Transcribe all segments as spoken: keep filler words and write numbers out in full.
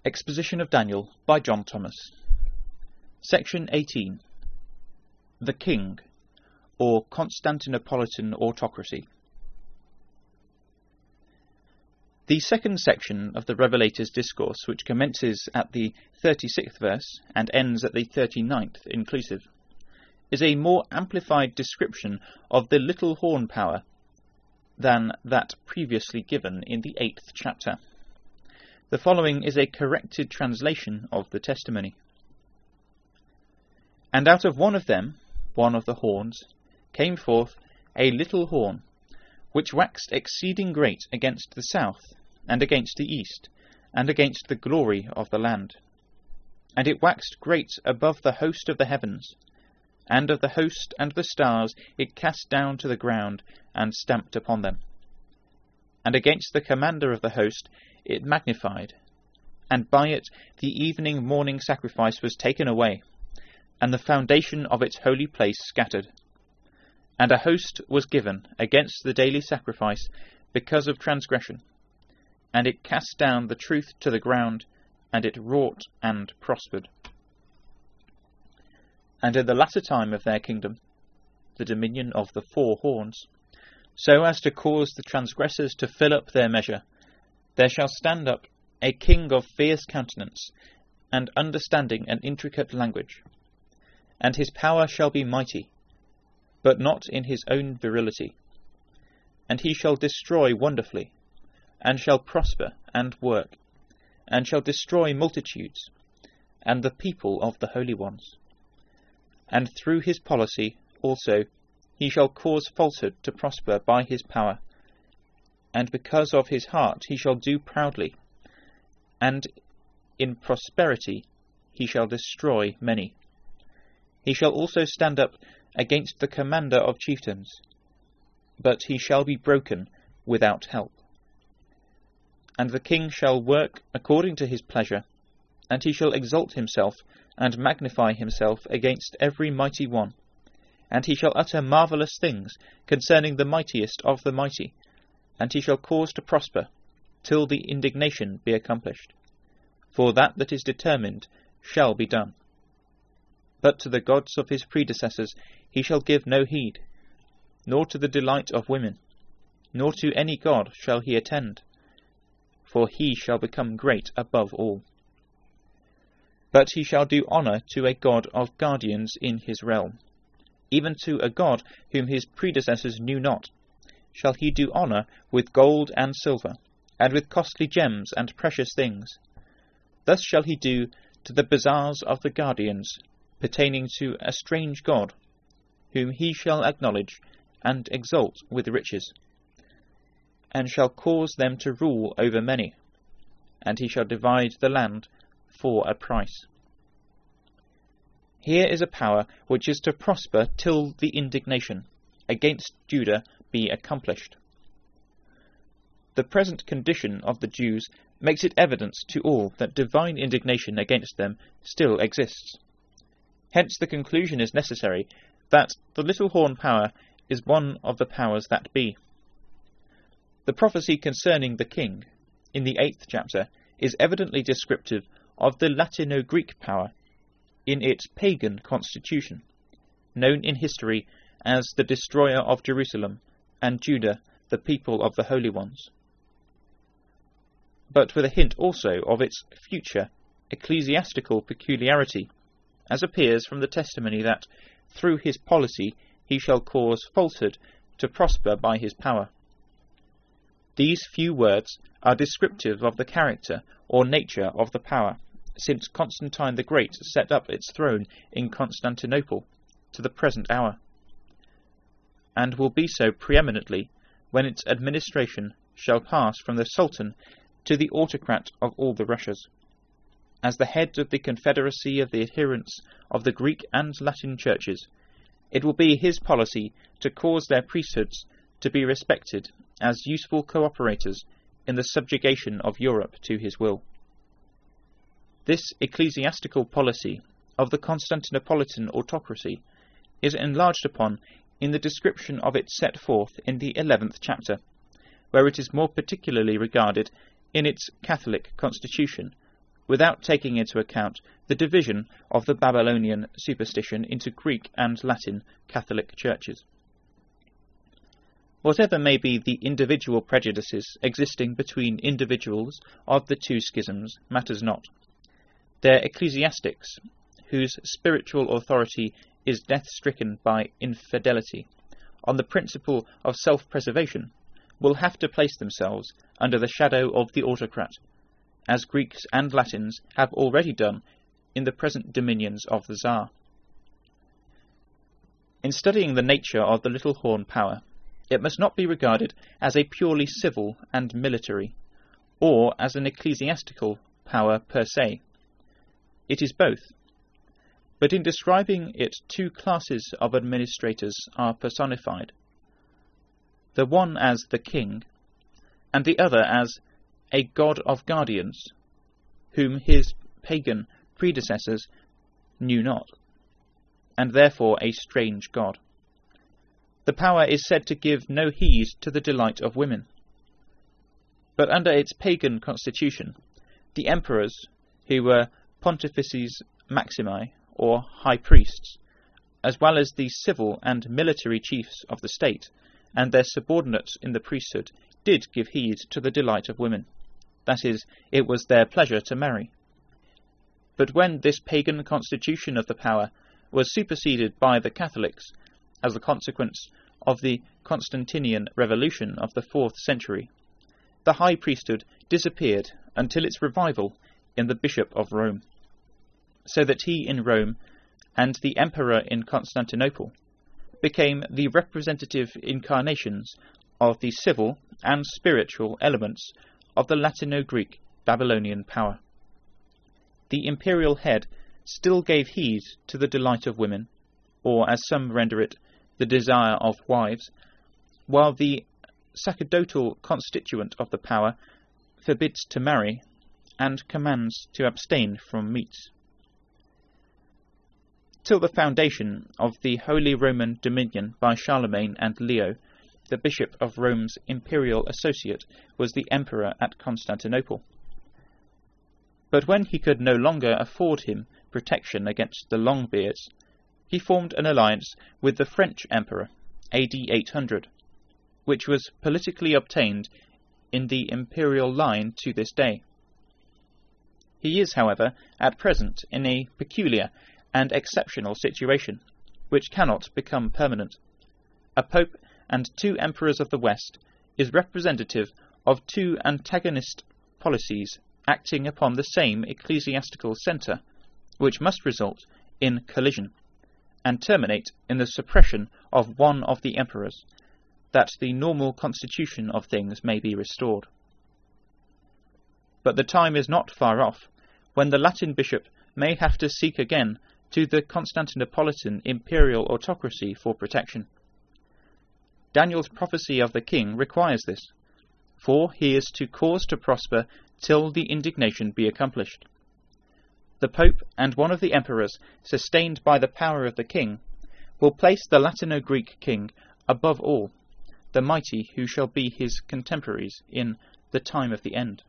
Exposition of Daniel by John Thomas. Section eighteen. The King, or Constantinopolitan Autocracy. The second section of the Revelator's discourse, which commences at the thirty-sixth verse and ends at the thirty-ninth inclusive, is a more amplified description of the little horn power than that previously given in the eighth chapter. The following is a corrected translation of the testimony. And out of one of them, one of the horns, came forth a little horn, which waxed exceeding great against the south, and against the east, and against the glory of the land. And it waxed great above the host of the heavens, and of the host and the stars it cast down to the ground, and stamped upon them. And against the commander of the host it magnified, and by it the evening morning sacrifice was taken away, and the foundation of its holy place scattered. And a host was given against the daily sacrifice because of transgression, and it cast down the truth to the ground, and it wrought and prospered. And in the latter time of their kingdom, the dominion of the four horns, so as to cause the transgressors to fill up their measure, there shall stand up a king of fierce countenance, and understanding an intricate language. And his power shall be mighty, but not in his own virility. And he shall destroy wonderfully, and shall prosper and work, and shall destroy multitudes, and the people of the holy ones. And through his policy also he shall cause falsehood to prosper by his power, and because of his heart he shall do proudly, and in prosperity he shall destroy many. He shall also stand up against the commander of chieftains, but he shall be broken without help. And the king shall work according to his pleasure, and he shall exalt himself and magnify himself against every mighty one, and he shall utter marvellous things concerning the mightiest of the mighty, and he shall cause to prosper, till the indignation be accomplished. For that that is determined shall be done. But to the gods of his predecessors he shall give no heed, nor to the delight of women, nor to any god shall he attend, for he shall become great above all. But he shall do honour to a god of guardians in his realm, even to a god whom his predecessors knew not, shall he do honour with gold and silver, and with costly gems and precious things. Thus shall he do to the bazaars of the guardians, pertaining to a strange god, whom he shall acknowledge and exalt with riches, and shall cause them to rule over many, and he shall divide the land for a price. Here is a power which is to prosper till the indignation against Judah be accomplished. The present condition of the Jews makes it evident to all that divine indignation against them still exists. Hence the conclusion is necessary that the little horn power is one of the powers that be. The prophecy concerning the king, in the eighth chapter, is evidently descriptive of the Latino-Greek power in its pagan constitution, known in history as the destroyer of Jerusalem, and Judah, the people of the holy ones, but with a hint also of its future ecclesiastical peculiarity, as appears from the testimony that, through his policy, he shall cause falsehood to prosper by his power. These few words are descriptive of the character or nature of the power, since Constantine the Great set up its throne in Constantinople to the present hour, and will be so preeminently when its administration shall pass from the Sultan to the autocrat of all the Russias. As the head of the confederacy of the adherents of the Greek and Latin churches, it will be his policy to cause their priesthoods to be respected as useful cooperators in the subjugation of Europe to his will. This ecclesiastical policy of the Constantinopolitan autocracy is enlarged upon in the description of it set forth in the eleventh chapter, where it is more particularly regarded in its Catholic constitution, without taking into account the division of the Babylonian superstition into Greek and Latin Catholic churches. Whatever may be the individual prejudices existing between individuals of the two schisms matters not. Their ecclesiastics, whose spiritual authority is death-stricken by infidelity, on the principle of self-preservation, will have to place themselves under the shadow of the autocrat, as Greeks and Latins have already done in the present dominions of the Tsar. In studying the nature of the Little Horn power, it must not be regarded as a purely civil and military, or as an ecclesiastical power per se. It is both. But in describing it, two classes of administrators are personified, the one as the king, and the other as a god of guardians, whom his pagan predecessors knew not, and therefore a strange god. The power is said to give no heed to the delight of women. But under its pagan constitution, the emperors, who were pontifices maximi, or high priests, as well as the civil and military chiefs of the state, and their subordinates in the priesthood, did give heed to the delight of women. That is, it was their pleasure to marry. But when this pagan constitution of the power was superseded by the Catholics, as a consequence of the Constantinian revolution of the fourth century, the high priesthood disappeared until its revival in the Bishop of Rome, so that he in Rome and the Emperor in Constantinople became the representative incarnations of the civil and spiritual elements of the Latino-Greek Babylonian power. The imperial head still gave heed to the delight of women, or as some render it, the desire of wives, while the sacerdotal constituent of the power forbids to marry and commands to abstain from meats. Till the foundation of the Holy Roman Dominion by Charlemagne and Leo, the Bishop of Rome's imperial associate was the Emperor at Constantinople. But when he could no longer afford him protection against the Longbeards, he formed an alliance with the French Emperor, A D eight hundred, which was politically obtained in the imperial line to this day. He is, however, at present in a peculiar and exceptional situation, which cannot become permanent. A pope and two emperors of the West is representative of two antagonist policies acting upon the same ecclesiastical centre, which must result in collision, and terminate in the suppression of one of the emperors, that the normal constitution of things may be restored. But the time is not far off, when the Latin bishop may have to seek again to the Constantinopolitan imperial autocracy for protection. Daniel's prophecy of the king requires this, for he is to cause to prosper till the indignation be accomplished. The Pope and one of the emperors, sustained by the power of the king, will place the Latino-Greek king above all, the mighty who shall be his contemporaries in the time of the end.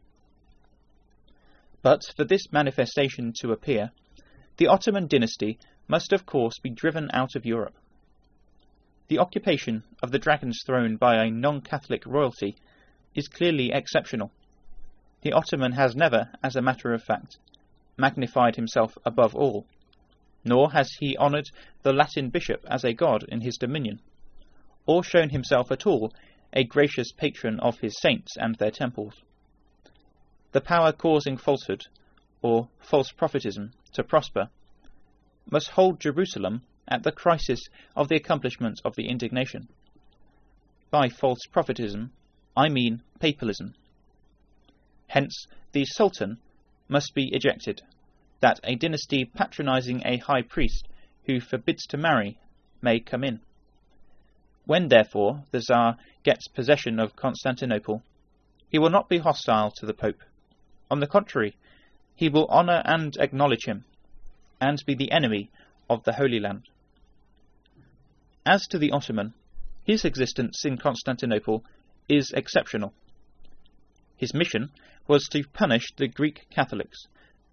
But for this manifestation to appear, the Ottoman dynasty must of course be driven out of Europe. The occupation of the dragon's throne by a non-Catholic royalty is clearly exceptional. The Ottoman has never, as a matter of fact, magnified himself above all, nor has he honoured the Latin bishop as a god in his dominion, or shown himself at all a gracious patron of his saints and their temples. The power causing falsehood, or false prophetism, to prosper, must hold Jerusalem at the crisis of the accomplishment of the indignation. By false prophetism, I mean papalism. Hence, the Sultan must be ejected, that a dynasty patronizing a high priest who forbids to marry may come in. When, therefore, the Tsar gets possession of Constantinople, he will not be hostile to the Pope. On the contrary, he will honour and acknowledge him, and be the enemy of the Holy Land. As to the Ottoman, his existence in Constantinople is exceptional. His mission was to punish the Greek Catholics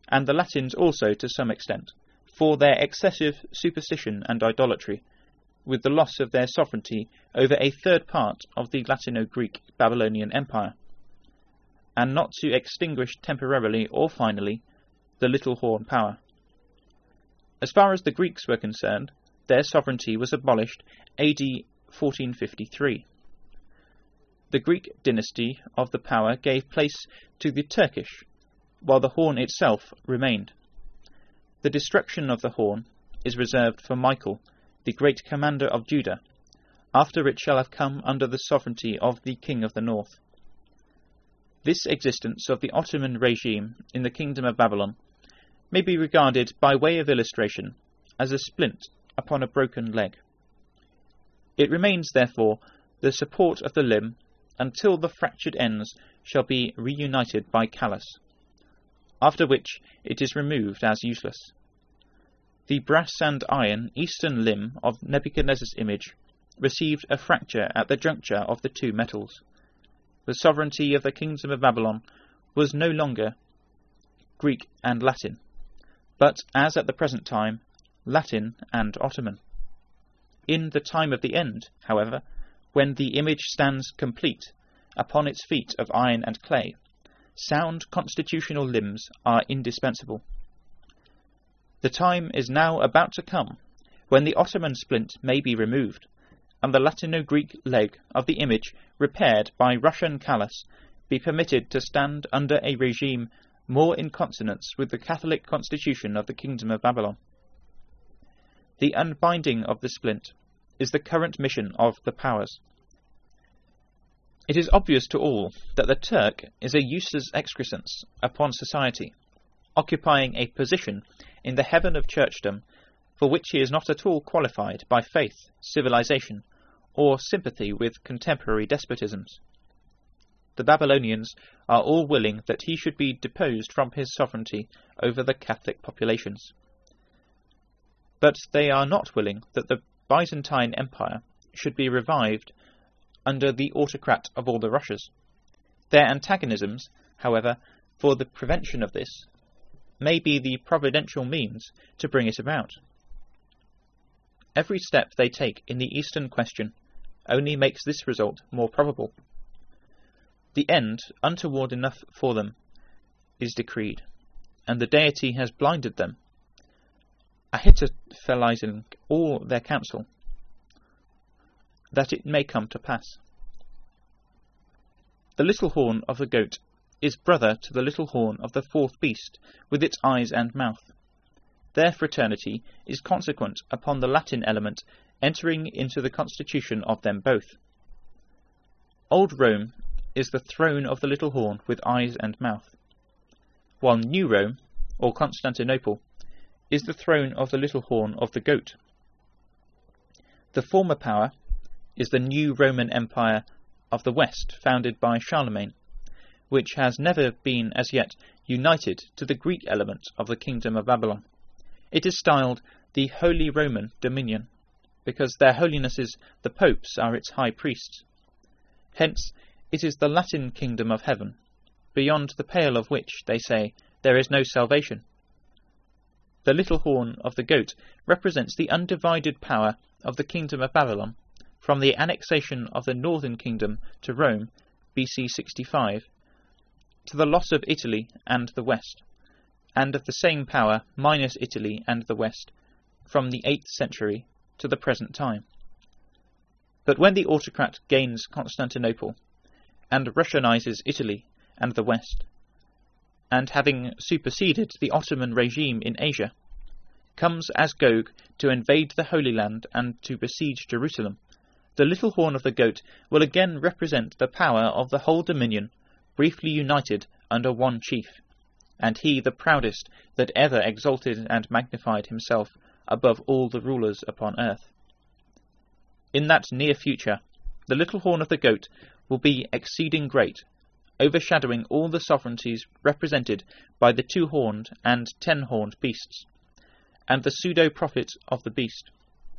and the Latins also to some extent, for their excessive superstition and idolatry, with the loss of their sovereignty over a third part of the Latino-Greek Babylonian Empire, and not to extinguish temporarily or finally the Little Horn power. As far as the Greeks were concerned, their sovereignty was abolished A D fourteen fifty-three. The Greek dynasty of the power gave place to the Turkish, while the Horn itself remained. The destruction of the Horn is reserved for Michael, the great commander of Judah, after it shall have come under the sovereignty of the King of the North. This existence of the Ottoman regime in the Kingdom of Babylon may be regarded by way of illustration as a splint upon a broken leg. It remains, therefore, the support of the limb until the fractured ends shall be reunited by callus, after which it is removed as useless. The brass and iron eastern limb of Nebuchadnezzar's image received a fracture at the juncture of the two metals. The sovereignty of the Kingdom of Babylon was no longer Greek and Latin, but, as at the present time, Latin and Ottoman. In the time of the end, however, when the image stands complete upon its feet of iron and clay, sound constitutional limbs are indispensable. The time is now about to come when the Ottoman splint may be removed, and the Latino-Greek leg of the image, repaired by Russian callus, be permitted to stand under a regime more in consonance with the Catholic constitution of the Kingdom of Babylon. The unbinding of the splint is the current mission of the powers. It is obvious to all that the Turk is a useless excrescence upon society, occupying a position in the heaven of churchdom for which he is not at all qualified by faith, civilization, or sympathy with contemporary despotisms. The Babylonians are all willing that he should be deposed from his sovereignty over the Catholic populations. But they are not willing that the Byzantine Empire should be revived under the autocrat of all the Russias. Their antagonisms, however, for the prevention of this, may be the providential means to bring it about. Every step they take in the Eastern question only makes this result more probable. The end, untoward enough for them, is decreed, and the deity has blinded them, Ahitophelizing all their counsel, that it may come to pass. The little horn of the goat is brother to the little horn of the fourth beast, with its eyes and mouth. Their fraternity is consequent upon the Latin element entering into the constitution of them both. Old Rome is the throne of the little horn with eyes and mouth, while New Rome, or Constantinople, is the throne of the little horn of the goat. The former power is the new Roman Empire of the West, founded by Charlemagne, which has never been as yet united to the Greek element of the Kingdom of Babylon. It is styled the Holy Roman Dominion, because their holinesses the popes are its high priests. Hence it is the Latin kingdom of heaven, beyond the pale of which, they say, there is no salvation. The little horn of the goat represents the undivided power of the Kingdom of Babylon, from the annexation of the northern kingdom to Rome, B C sixty-five, to the loss of Italy and the West, and of the same power minus Italy and the West, from the eighth century to the present time. But when the autocrat gains Constantinople, and Russianizes Italy and the West, and having superseded the Ottoman regime in Asia, comes as Gog to invade the Holy Land and to besiege Jerusalem, the little horn of the goat will again represent the power of the whole dominion, briefly united under one chief, and he the proudest that ever exalted and magnified himself above all the rulers upon earth. In that near future, the little horn of the goat will be exceeding great, overshadowing all the sovereignties represented by the two-horned and ten-horned beasts, and the pseudo-prophet of the beast.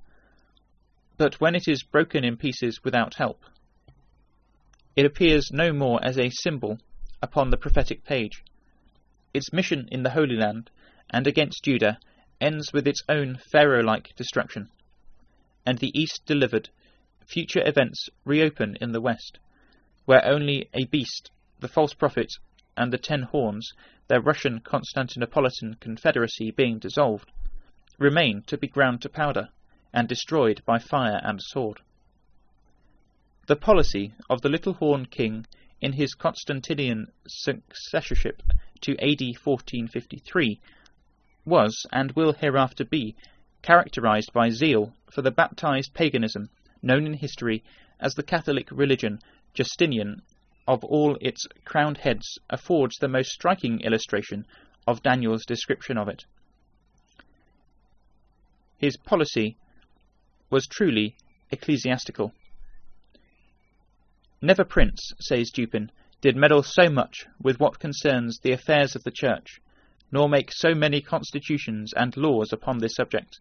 But when it is broken in pieces without help, it appears no more as a symbol upon the prophetic page, its mission in the Holy Land and against Judah ends with its own Pharaoh-like destruction, and the East delivered, future events reopen in the West, where only a beast, the false prophet, and the ten horns, their Russian Constantinopolitan confederacy being dissolved, remain to be ground to powder and destroyed by fire and sword. The policy of the Little Horn King in his Constantinian successorship to A D fourteen fifty-three was, and will hereafter be, characterized by zeal for the baptized paganism known in history as the Catholic religion. Justinian, of all its crowned heads, affords the most striking illustration of Daniel's description of it. His policy was truly ecclesiastical. Never prince, says Dupin, did meddle so much with what concerns the affairs of the Church, nor make so many constitutions and laws upon this subject.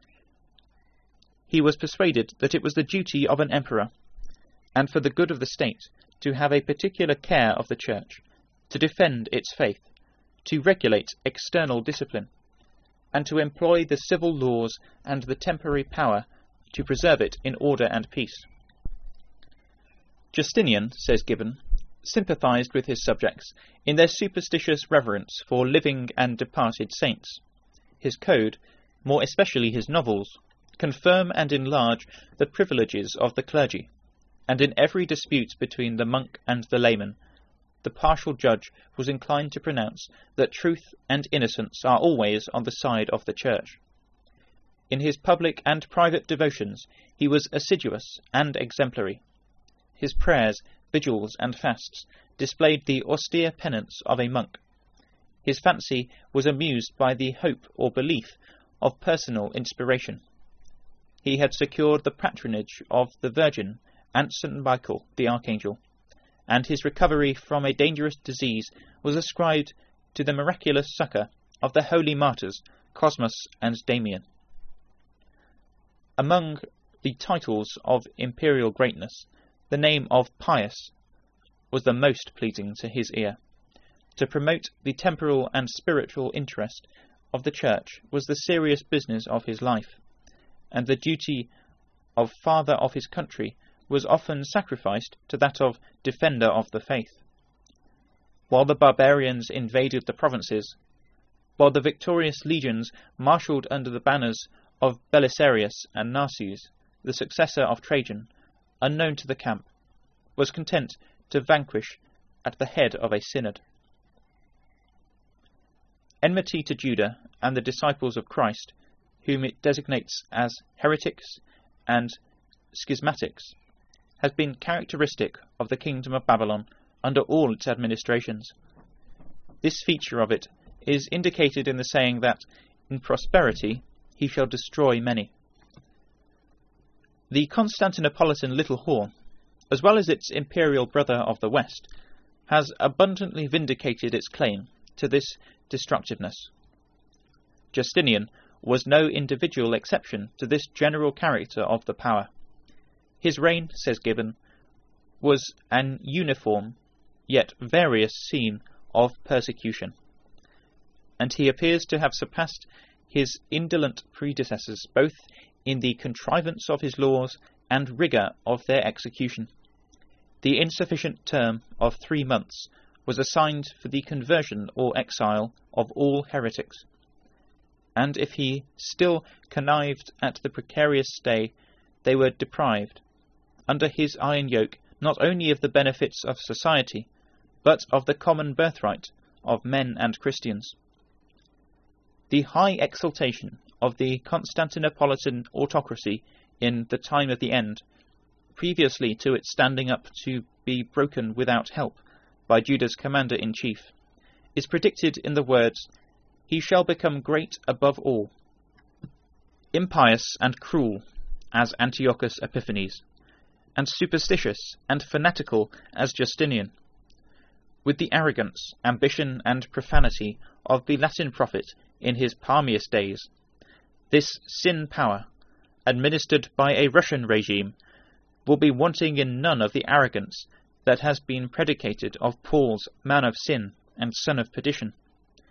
He was persuaded that it was the duty of an emperor, and for the good of the state, to have a particular care of the Church, to defend its faith, to regulate external discipline, and to employ the civil laws and the temporary power to preserve it in order and peace. Justinian, says Gibbon, sympathized with his subjects in their superstitious reverence for living and departed saints. His code, more especially his novels, confirm and enlarge the privileges of the clergy, and in every dispute between the monk and the layman, the partial judge was inclined to pronounce that truth and innocence are always on the side of the Church. In his public and private devotions he was assiduous and exemplary. His prayers, vigils, and fasts displayed the austere penance of a monk. His fancy was amused by the hope or belief of personal inspiration. He had secured the patronage of the Virgin and Saint Michael the Archangel, and his recovery from a dangerous disease was ascribed to the miraculous succour of the holy martyrs Cosmas and Damian. Among the titles of imperial greatness, the name of Pius was the most pleasing to his ear. To promote the temporal and spiritual interest of the Church was the serious business of his life, and the duty of father of his country was often sacrificed to that of defender of the faith. While the barbarians invaded the provinces, while the victorious legions marshalled under the banners of Belisarius and Narses, the successor of Trajan, unknown to the camp, was content to vanquish at the head of a synod. Enmity to Judah and the disciples of Christ, whom it designates as heretics and schismatics, has been characteristic of the kingdom of Babylon under all its administrations. This feature of it is indicated in the saying that, in prosperity, he shall destroy many. The Constantinopolitan Little Horn, as well as its imperial brother of the West, has abundantly vindicated its claim to this destructiveness. Justinian was no individual exception to this general character of the power. His reign, says Gibbon, was an uniform, yet various scene of persecution, and he appears to have surpassed his indolent predecessors both in the contrivance of his laws and rigour of their execution. The insufficient term of three months was assigned for the conversion or exile of all heretics, and if he still connived at the precarious stay, they were deprived, under his iron yoke, not only of the benefits of society, but of the common birthright of men and Christians. The high exaltation of the Constantinopolitan autocracy in the time of the end, previously to its standing up to be broken without help by Judah's commander-in-chief, is predicted in the words, "He shall become great above all." Impious and cruel as Antiochus Epiphanes, and superstitious and fanatical as Justinian, with the arrogance, ambition, and profanity of the Latin prophet in his palmiest days, this sin power, administered by a Russian regime, will be wanting in none of the arrogance that has been predicated of Paul's man of sin and son of perdition,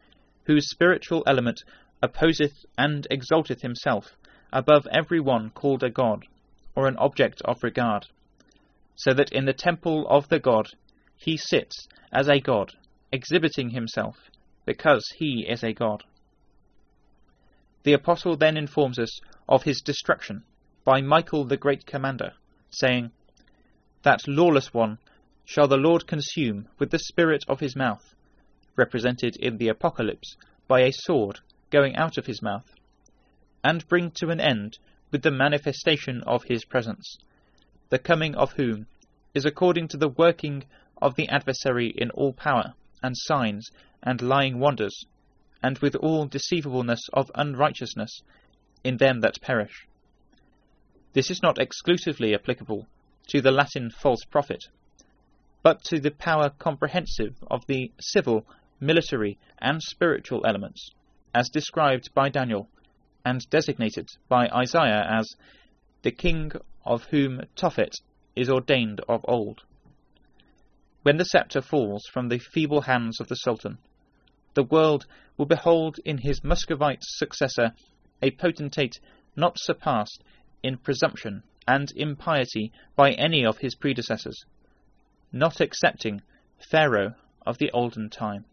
whose spiritual element opposeth and exalteth himself above every one called a god, or an object of regard, so that in the temple of the god he sits as a god, exhibiting himself, because he is a god. The apostle then informs us of his destruction by Michael the great commander, saying, "That lawless one shall the Lord consume with the spirit of his mouth," represented in the Apocalypse by a sword going out of his mouth, and bring to an end with the manifestation of his presence, the coming of whom is according to the working of the adversary in all power, and signs, and lying wonders, and with all deceivableness of unrighteousness in them that perish. This is not exclusively applicable to the Latin false prophet, but to the power comprehensive of the civil, military, and spiritual elements, as described by Daniel, and designated by Isaiah as the king of whom Tophet is ordained of old. When the sceptre falls from the feeble hands of the Sultan, the world will behold in his Muscovite successor a potentate not surpassed in presumption and impiety by any of his predecessors, not excepting Pharaoh of the olden time.